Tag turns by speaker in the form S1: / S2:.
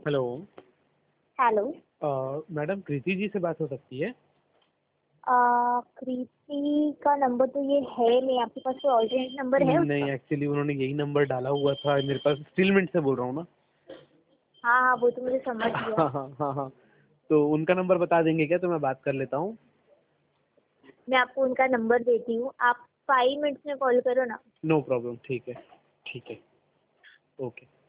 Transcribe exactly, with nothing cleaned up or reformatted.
S1: Hello.
S2: Hello.
S1: Uh, madam Kriti ji से बात हो सकती है?
S2: अ, कृति का नंबर तो ये है नहीं, आपके पास कोई ऑल्टरनेट नंबर है
S1: नहीं,
S2: उसका?
S1: एक्चुअली उन्होंने यही नंबर डाला हुआ था मेरे पास, स्टीलमेंट से बोल रहा हूँ ना।
S2: हाँ हाँ, वो तो मुझे समझ गया।
S1: हाँ हाँ हाँ हाँ। तो उनका नंबर बता देंगे क्या, तो मैं बात कर लेता हूँ।
S2: मैं आपको उनका नंबर देती हूँ, आप फाइव मिनट्स में कॉल करो ना।
S1: नो प्रॉब्लम, ठीक है ठीक है, ओके।